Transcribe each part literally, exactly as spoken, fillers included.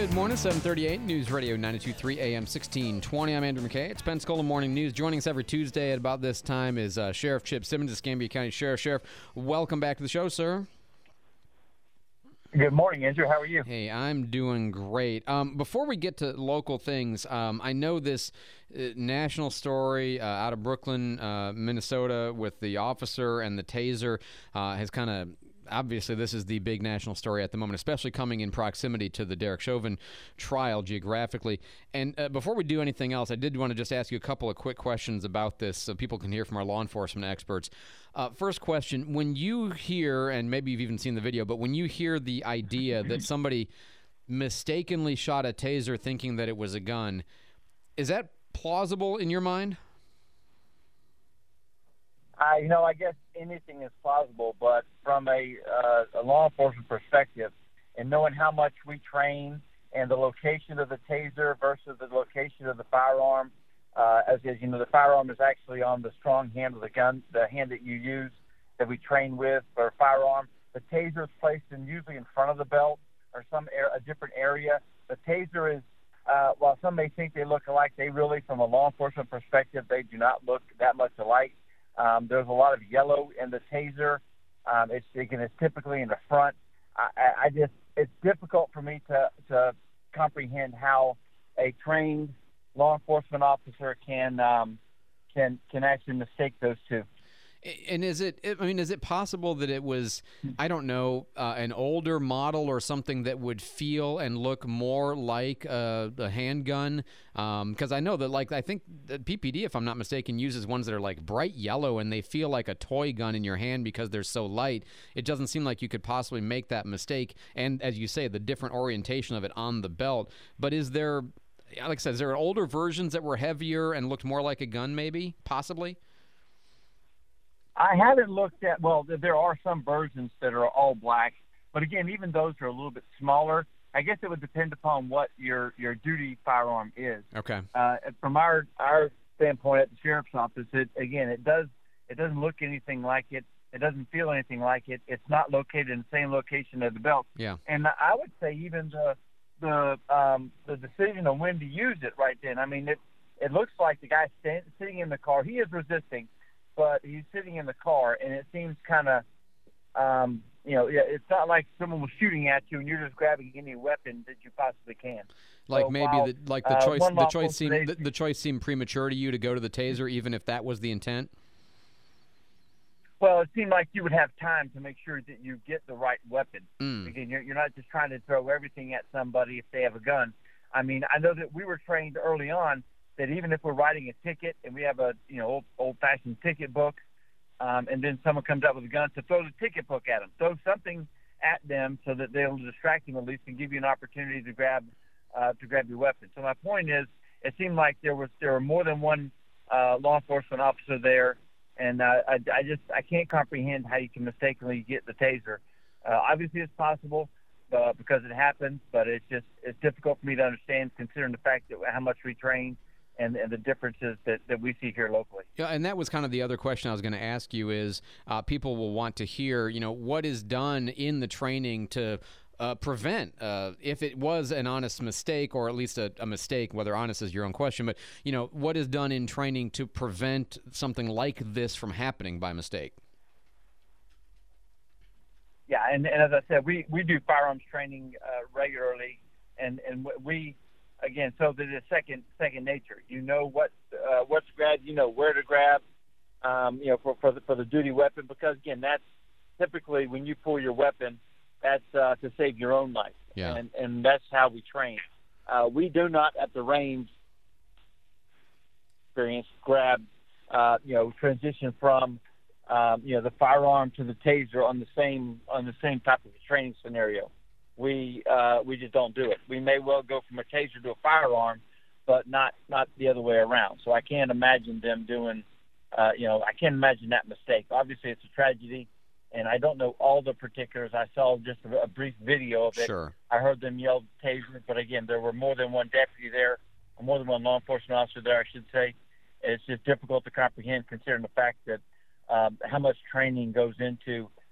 Good morning, seven thirty-eight, News Radio ninety-two point three A M sixteen twenty. I'm Andrew McKay. It's Pensacola Morning News. Joining us every Tuesday at about this time is uh, Sheriff Chip Simmons, Escambia County Sheriff. Sheriff, welcome back to the show, sir. Good morning, Andrew. How are you? Hey, I'm doing great. Um, before we get to local things, um, I know this uh, national story uh, out of Brooklyn, uh, Minnesota, with the officer and the taser uh, has kind of obviously this is the big national story at the moment, especially coming in proximity to the Derek Chauvin trial geographically. And uh, before we do anything else, I did want to just ask you a couple of quick questions about this so people can hear from our law enforcement experts. Uh, first question, when you hear, and maybe you've even seen the video, but when you hear the idea that somebody mistakenly shot a taser thinking that it was a gun, is that plausible in your mind? I, you know, I guess anything is plausible, but from a, uh, a law enforcement perspective, and knowing how much we train and the location of the taser versus the location of the firearm, uh, as, as you know, the firearm is actually on the strong hand of the gun, the hand that you use that we train with for a firearm. The taser is placed in usually in front of the belt or some air, a different area. The taser is, uh, while some may think they look alike, they really, from a law enforcement perspective, they do not look that much alike. Um, there's a lot of yellow in the taser. Um, it's, again, it's typically in the front. I, I just, it's difficult for me to, to comprehend how a trained law enforcement officer can, um, can, can actually mistake those two. And is it, I mean, is it possible that it was, I don't know, uh, an older model or something that would feel and look more like a, a handgun? Because um, I know that, like, I think that P P D, if I'm not mistaken, uses ones that are like bright yellow and they feel like a toy gun in your hand because they're so light. It doesn't seem like you could possibly make that mistake. And as you say, the different orientation of it on the belt. But is there, like I said, is there older versions that were heavier and looked more like a gun maybe, possibly? I haven't looked at, well, there are some versions that are all black, but again, even those are a little bit smaller. I guess it would depend upon what your, your duty firearm is. Okay. Uh, from our, our standpoint at the sheriff's office, it, again, it does, it doesn't look anything like it. It doesn't feel anything like it. It's not located in the same location as the belt. Yeah. And I would say even the, the, um, the decision on when to use it right then. I mean, it, it looks like the guy stand, sitting in the car, he is resisting, but he's sitting in the car, and it seems kind of, um, you know, it's not like someone was shooting at you and you're just grabbing any weapon that you possibly can. Like so maybe while, the like the uh, choice the choice today, seemed the, the choice seemed premature to you to go to the taser, even if that was the intent. Well, it seemed like you would have time to make sure that you get the right weapon. Mm. Again, you're, you're not just trying to throw everything at somebody if they have a gun. I mean, I know that we were trained early on that even if we're writing a ticket and we have a you know old, old-fashioned ticket book, um, and then someone comes up with a gun, to throw the ticket book at them, throw something at them so that they'll distract them at least and give you an opportunity to grab uh, to grab your weapon. So my point is, it seemed like there was there were more than one uh, law enforcement officer there, and uh, I, I just I can't comprehend how you can mistakenly get the taser. Uh, obviously, it's possible. Uh, because it happens, but it's just it's difficult for me to understand considering the fact that how much we train and, and the differences that, that we see here locally. Yeah, and that was kind of the other question I was going to ask you is uh, people will want to hear, you know, what is done in the training to uh, prevent, uh, if it was an honest mistake or at least a, a mistake, whether honest is your own question, but, you know, what is done in training to prevent something like this from happening by mistake? Yeah, and, and as I said, we, we do firearms training uh, regularly, and, and we, again, so that it's second second nature. You know what uh, what's grabbed, you know where to grab, um, you know, for for the, for the duty weapon, because again, that's typically when you pull your weapon, that's uh, to save your own life, yeah. and and that's how we train. Uh, we do not at the range experience grab, uh, you know, transition from. Um, you know, the firearm to the taser on the same on the same type of a training scenario. We uh, we just don't do it. We may well go from a taser to a firearm, but not not the other way around. So I can't imagine them doing, uh, you know, I can't imagine that mistake. Obviously, it's a tragedy, and I don't know all the particulars. I saw just a, a brief video of it. Sure. I heard them yell taser, but again, there were more than one deputy there, or more than one law enforcement officer there, I should say. It's just difficult to comprehend considering the fact that Um, how much training goes into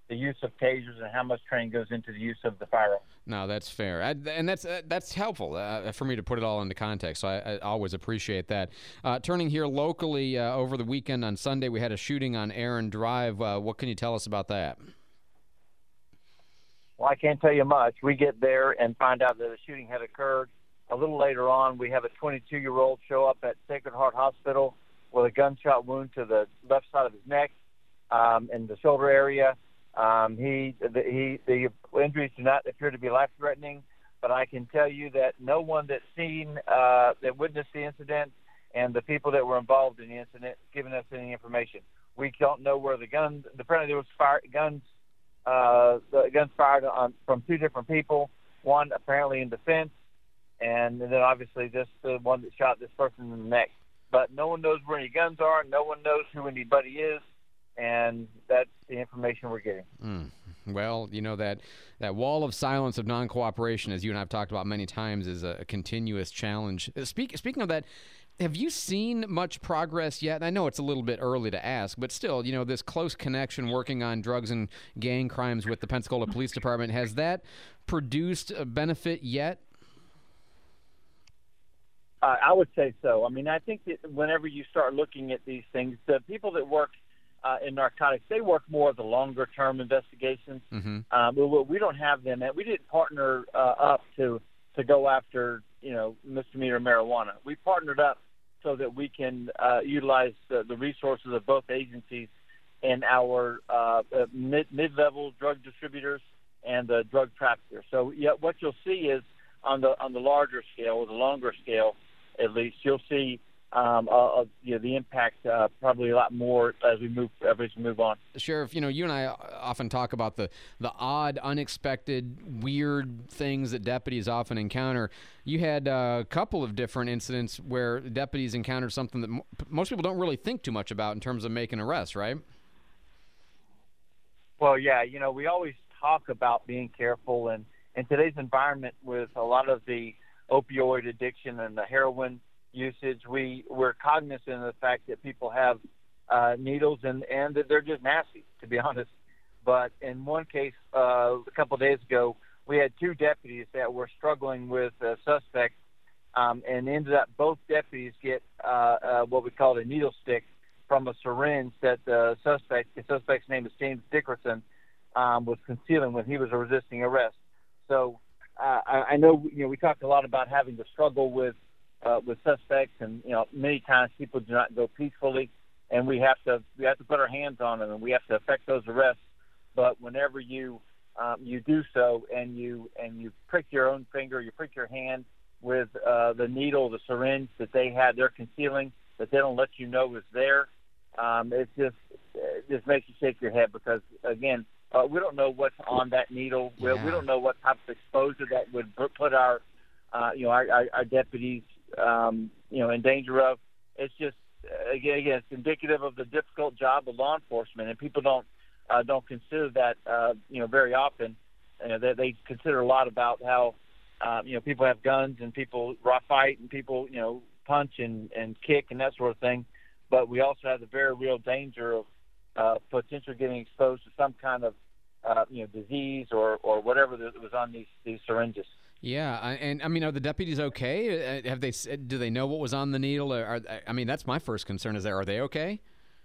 the use of tasers and how much training goes into the use of the firearm. No, that's fair, I, and that's uh, that's helpful uh, for me to put it all into context. So I, I always appreciate that. Uh, turning here locally, uh, over the weekend on Sunday, we had a shooting on Aaron Drive. Uh, what can you tell us about that? Well, I can't tell you much. We get there and find out that a shooting had occurred. A little later on, we have a twenty-two-year-old show up at Sacred Heart Hospital with a gunshot wound to the left side of his neck um, and the shoulder area. Um, he, the, he, the injuries do not appear to be life-threatening, but I can tell you that no one that's seen, uh, that witnessed the incident, and the people that were involved in the incident given us any information. We don't know where the gun. Apparently, there was fire, guns, uh, the guns fired on from two different people. One apparently in defense, and then obviously this the one that shot this person in the neck. But no one knows where any guns are. No one knows who anybody is. And that's the information we're getting. Mm. Well, you know, that, that wall of silence of non-cooperation, as you and I have talked about many times, is a, a continuous challenge. Uh, Speak, speaking of that, have you seen much progress yet? And I know it's a little bit early to ask, but still, you know, this close connection working on drugs and gang crimes with the Pensacola Police Department, has that produced a benefit yet? Uh, I would say so. I mean, I think that whenever you start looking at these things, the people that work Uh, in narcotics, they work more of the longer-term investigations. Mm-hmm. Um, we, we don't have them. We didn't partner uh, up to to go after, you know, misdemeanor marijuana. We partnered up so that we can uh, utilize the, the resources of both agencies and our uh, mid, mid-level drug distributors and the drug traffickers. So, yeah, what you'll see is on the on the larger scale, or the longer scale, at least, you'll see. Um, uh, you know, the impact uh, probably a lot more as we move as we move on. Sheriff, you know, you and I often talk about the the odd, unexpected, weird things that deputies often encounter. You had a couple of different incidents where deputies encountered something that mo- most people don't really think too much about in terms of making arrests, right? Well, yeah, you know, we always talk about being careful, and in today's environment with a lot of the opioid addiction and the heroin usage, we we're cognizant of the fact that people have uh, needles and and that they're just nasty, to be honest. But in one case, uh, a couple of days ago, we had two deputies that were struggling with a suspect, um, and ended up both deputies get uh, uh, what we call a needle stick from a syringe that the suspect, the suspect's name is James Dickerson, um, was concealing when he was resisting arrest. So uh, I, I know you know we talked a lot about having to struggle with. Uh, with suspects, and you know, many times people do not go peacefully, and we have to we have to put our hands on them, and we have to effect those arrests. But whenever you um, you do so, and you and you prick your own finger, you prick your hand with uh, the needle, the syringe that they had, they're concealing, that they don't let you know is there. Um, it just it just makes you shake your head because again, uh, we don't know what's on that needle. We, Yeah. we don't know what type of exposure that would put our uh, you know our, our, our deputies. Um, you know, in danger of. It's just again, again, it's indicative of the difficult job of law enforcement, and people don't uh, don't consider that uh, you know very often. Uh, they, they consider a lot about how uh, you know people have guns and people rough fight and people you know punch and, and kick and that sort of thing, but we also have the very real danger of uh, potentially getting exposed to some kind of uh, you know disease or, or whatever that was on these these syringes. Yeah, I- and I mean, are the deputies okay? Uh, Have they? Do they know what was on the needle? Or are, I mean, that's my first concern. Is that are they okay?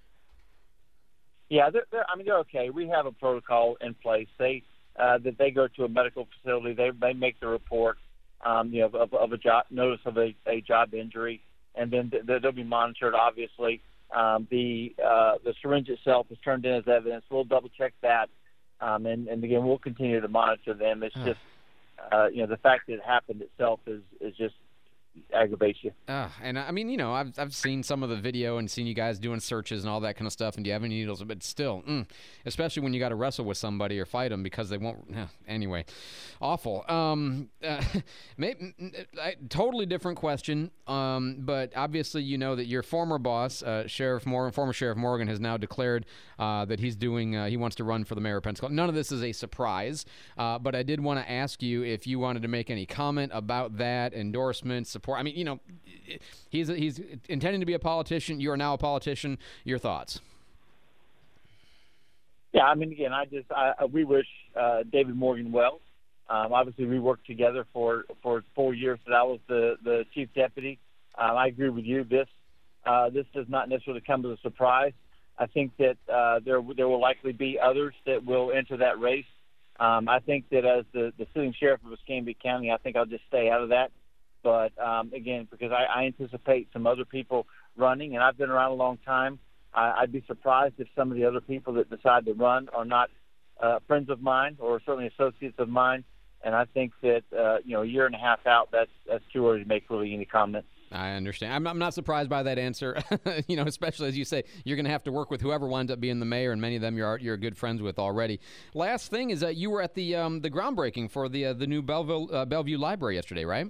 Yeah, they're, they're, I mean they're okay. We have a protocol in place. They uh, that they go to a medical facility. They they make the report, um, you know, of, of a job notice of a, a job injury, and then th- they'll be monitored. Obviously, um, the uh, the syringe itself is turned in as evidence. We'll double check that, um, and and again we'll continue to monitor them. It's just. Uh, you know, the fact that it happened itself is, is just aggravates you. Uh, and I mean, you know, I've I've seen some of the video and seen you guys doing searches and all that kind of stuff. And do you have any needles? But still, mm, especially when you got to wrestle with somebody or fight them because they won't. Uh, anyway, awful. Um, uh, may, I, totally different question. Um, but obviously, you know that your former boss, uh, Sheriff Morgan, former Sheriff Morgan, has now declared uh, that he's doing. Uh, he wants to run for the mayor of Pensacola. None of this is a surprise. Uh, but I did want to ask you if you wanted to make any comment about that endorsement support. I mean, you know, he's he's intending to be a politician. You are now a politician. Your thoughts? Yeah, I mean, again, I just I, we wish uh, David Morgan well. Um, obviously, we worked together for, for four years that I was the, the chief deputy. Um, I agree with you. This uh, this does not necessarily come as a surprise. I think that uh, there there will likely be others that will enter that race. Um, I think that as the, the sitting sheriff of Escambia County, I think I'll just stay out of that. But, um, again, because I, I anticipate some other people running, and I've been around a long time, I, I'd be surprised if some of the other people that decide to run are not uh, friends of mine or certainly associates of mine. And I think that, uh, you know, a year and a half out, that's, that's too early to make really any comment. I understand. I'm, I'm not surprised by that answer, you know, especially as you say, you're going to have to work with whoever winds up being the mayor, and many of them you're you're good friends with already. Last thing is that you were at the um, the groundbreaking for the uh, the new Belleville uh, Bellevue Library yesterday, right?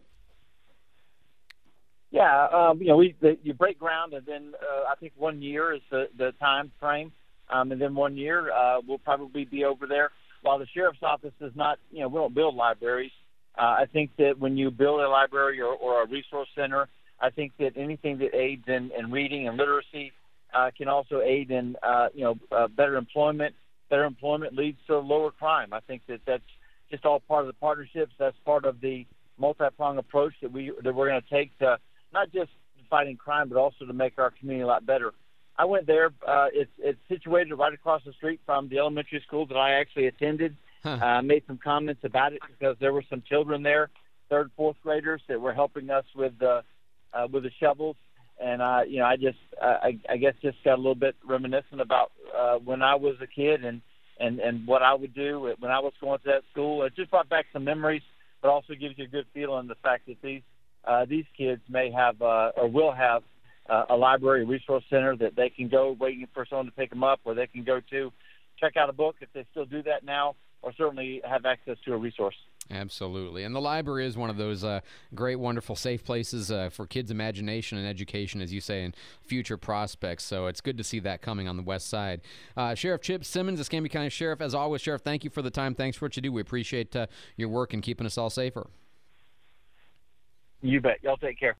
Yeah, um, you know, we the, you break ground, and then uh, I think one year is the, the time frame, um, and then one year uh, we'll probably be over there. While the sheriff's office is not, you know, we don't build libraries. Uh, I think that when you build a library or, or a resource center, I think that anything that aids in, in reading and literacy uh, can also aid in, uh, you know, uh, better employment. Better employment leads to lower crime. I think that that's just all part of the partnerships. That's part of the multi-pronged approach that we that we're going to take to not just fighting crime, but also to make our community a lot better. I went there. Uh, it's it's situated right across the street from the elementary school that I actually attended. Huh. Uh, made some comments about it because there were some children there, third, fourth graders, that were helping us with the uh, with the shovels. And uh, you know, I just uh, I, I guess just got a little bit reminiscent about uh, when I was a kid and, and, and what I would do when I was going to that school. It just brought back some memories, but also gives you a good feeling the fact that these uh, these kids may have uh, or will have Uh, a library, a resource center that they can go waiting for someone to pick them up, or they can go to check out a book if they still do that now, or certainly have access to a resource. Absolutely. And the library is one of those uh, great, wonderful, safe places uh, for kids' imagination and education, as you say, and future prospects. So it's good to see that coming on the west side. Uh, Sheriff Chip Simmons, Escambia County Sheriff, as always, Sheriff, thank you for the time. Thanks for what you do. We appreciate uh, your work and keeping us all safer. You bet. Y'all take care.